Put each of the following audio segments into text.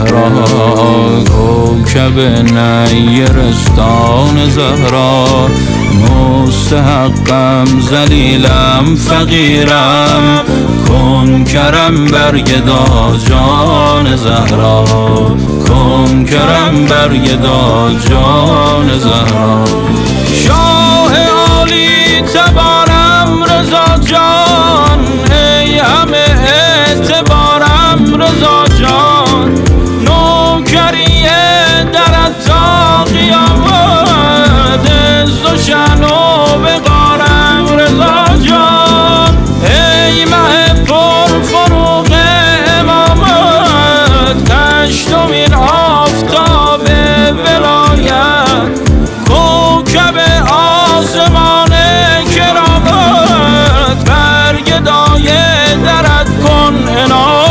زهرا، کوکب نیرستان زهرا. مستحقم ذلیلم فقیرم، کن کرم برگدا جان زهرا، کن کرم برگدا جان زهرا. شاه عالی تبارم رضا جان، ای همه اعتبارم رضا جان. نوکری درت تا قیامت، عز و شأن و وقارم رضا جان. ای مه پر فروغ امامت، هشتمین آفتاب ولایت. کوکب آسمان کرامت، برگدای درت کن عنایت.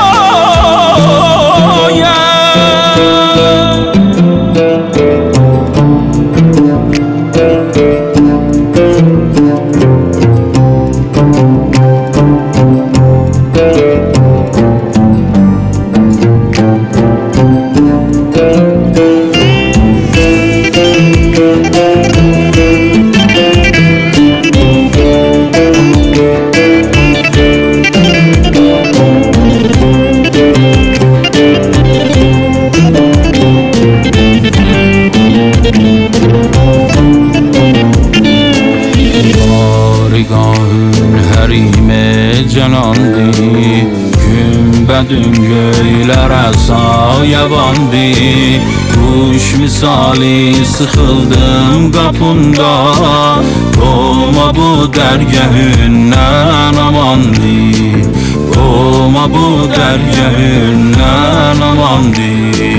Hərim canandı, gümbədün göylər əsa yabandı. Kuş misali sıxıldım qapında, doğma bu dərgahündən amandı, doğma bu dərgahündən amandı.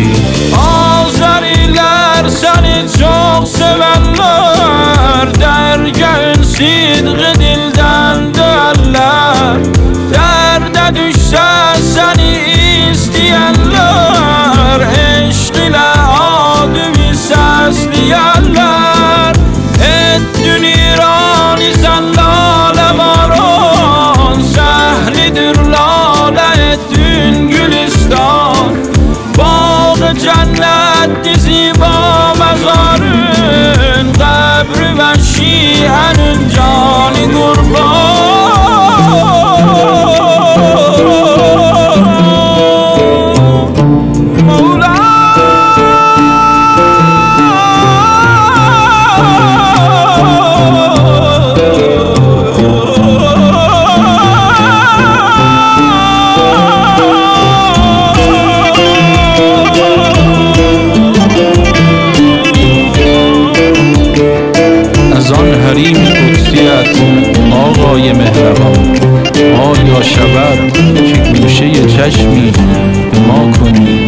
Azərilər səni çox sevənlər, dərgahın sidqi dildən döyərlər. Dərdə düşsə səni istəyənlər, eşq ilə adımı səsləyərlər. Etdün İran sən lalə varan, səhlidir lalə etdün gülistan. Bağı cənnətdir ziba məzarın, qəbri və şiənin cani qurban. حریم قدسیت آقای مهربان، آیا شود که گوشه چشمی به ما کنی؟